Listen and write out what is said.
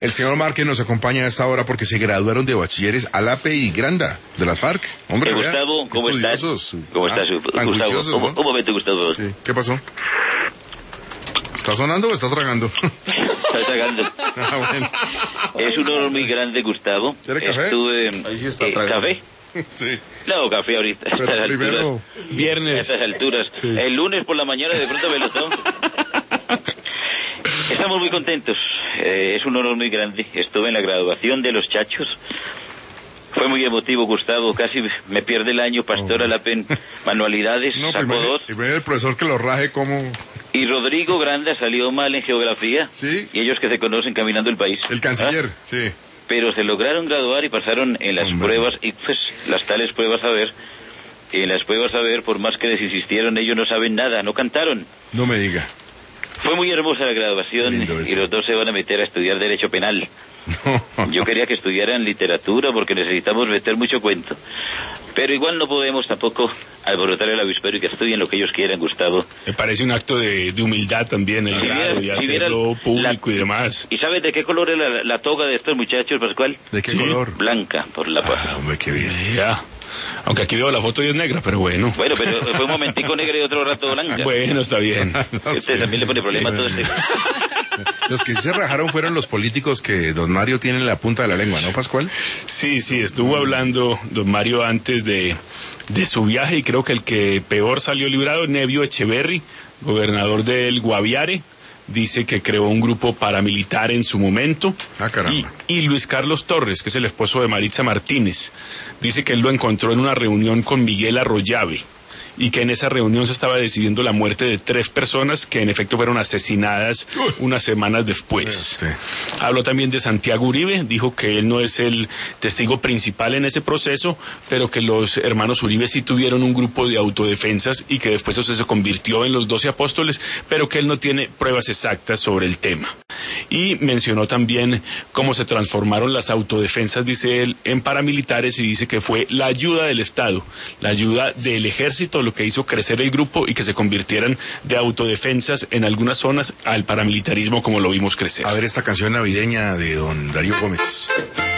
El señor Márquez nos acompaña a esta hora porque se graduaron de bachilleres Alape y Granda, de las FARC. Hombre, Gustavo, ¿cómo estás? ¿Cómo estás, Gustavo? Un momento, Gustavo. Sí. ¿Qué pasó? ¿Está sonando o está tragando? Está tragando. Bueno. Es un honor muy grande, Gustavo. ¿Quiere café? Ahí sí está tragando. ¿Café? Sí. No, café ahorita. Pero a estas primero... alturas. Viernes. A estas alturas. Sí. El lunes por la mañana de pronto me lo tomo. Estamos muy contentos. Es un honor muy grande. Estuve en la graduación de los Chachos. Fue muy emotivo, Gustavo. Casi me pierde el año. Pastor Alape en manualidades. No, sacó dos. Primero el profesor que lo raje como... Y Rodrigo Granda salió mal en geografía. Sí. Y ellos que se conocen caminando el país. El canciller, sí. Pero se lograron graduar y pasaron en las pruebas, y pues las tales pruebas a ver. Y en las pruebas a ver, por más que les insistieron, ellos no saben nada, no cantaron. No me diga. Fue muy hermosa la graduación y los dos se van a meter a estudiar Derecho Penal. No. Yo quería que estudiaran literatura porque necesitamos meter mucho cuento. Pero igual no podemos tampoco alborotar el avispero y que estudien lo que ellos quieran, Gustavo. Me parece un acto de humildad también el grado y hacerlo público y demás. ¿Y sabes de qué color es la toga de estos muchachos, Pascual? ¿De qué color? Blanca, por la paz. Hombre, qué bien. Ya. Aunque aquí veo la foto y es negra, pero bueno. Bueno, pero fue un momentico negra y otro rato blanca. Bueno, está bien. Usted también le pone problema a todo este... Los que se rajaron fueron los políticos que don Mario tiene en la punta de la lengua, ¿no, Pascual? Sí, estuvo hablando don Mario antes de su viaje y creo que el que peor salió librado, Nevio Echeverry, gobernador del Guaviare, dice que creó un grupo paramilitar en su momento. Ah, caramba. Y Luis Carlos Torres, que es el esposo de Maritza Martínez, dice que él lo encontró en una reunión con Miguel Arroyave y que en esa reunión se estaba decidiendo la muerte de 3 personas que en efecto fueron asesinadas unas semanas después. Habló también de Santiago Uribe, dijo que él no es el testigo principal en ese proceso, pero que los hermanos Uribe sí tuvieron un grupo de autodefensas y que después eso se convirtió en los 12 apóstoles, pero que él no tiene pruebas exactas sobre el tema. Y mencionó también cómo se transformaron las autodefensas, dice él, en paramilitares y dice que fue la ayuda del Estado, la ayuda del ejército, lo que hizo crecer el grupo y que se convirtieran de autodefensas en algunas zonas al paramilitarismo como lo vimos crecer. A ver esta canción navideña de don Darío Gómez.